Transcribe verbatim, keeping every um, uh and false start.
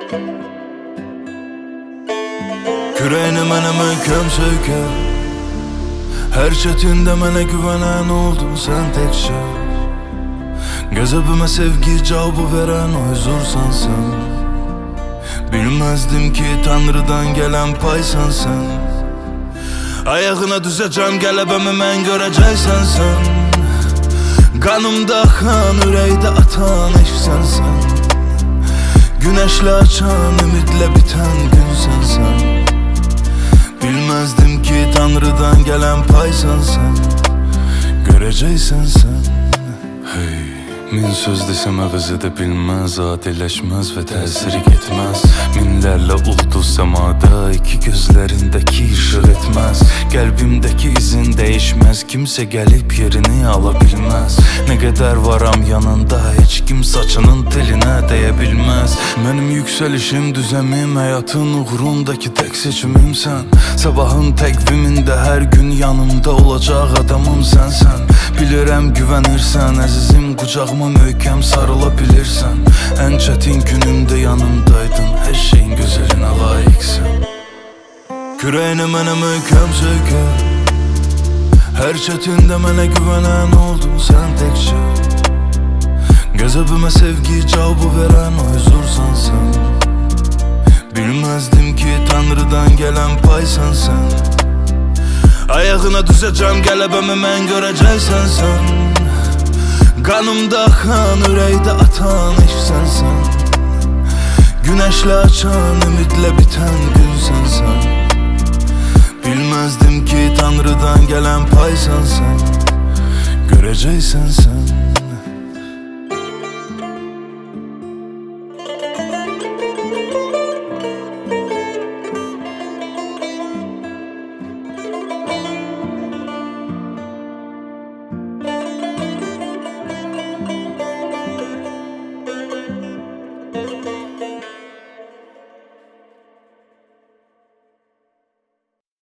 Kürəyini mənə möhkəm söykər, hər çətində mənə güvənən oldun sən təkcə. Qəzəbimə sevgi cavabı verən o huzursan sən. Bilməzdim ki Tanrıdan gələn paysan sən. Ayağına düzəcəm qələbəmi mən görəcəksən sən. Qanımda axan, ürəkdə atan eşqsən sən. Günəşlə açan, ümidlə bitən günsən sən. Bilməzdim ki Tanrıdan gələn paysan sən. Görəcəksən sən. Hey, min söz desəm əvəz edə bilməz, adiləşməz və təsiri getməz. Minlərlə ulduz səmada, iki gözlərindəki işıq etməz. Qəlbimdəki izin dəyişməz, kimsə gəlib yerini ala bilməz. Nə qədər varam yanında, heç kim saçının telinə dəyə bilməz. Mənim yüksəlişim, düzəmim, həyatın uğrundakı tək seçimimsən. Sabahın təqvimində hər gün yanımda olacaq adamım sənsən. Bilirəm güvənirsən, əzizim qucağıma möhkəm sarıla bilirsən. Ən çətin günümdə yanımdaydın, hər şeyin gözəlinə layiqsən. Kürəyini mənə möhkəm söykər, hər çətində mənə güvənən oldun sən təkcə. Qəzəbimə sevgi cavabı verən o huzursan sən. Bilməzdim ki Tanrıdan gələn paysan sən. Ayağına düzəcəm qələbəmi mən görəcəksən sən. Qanımda axan, ürəkdə atan eşqsən sən. Günəşlə açan, ümidlə bitən günsən sən. Bilməzdim ki Tanrıdan gələn paysan sən. Görəcəksən sən.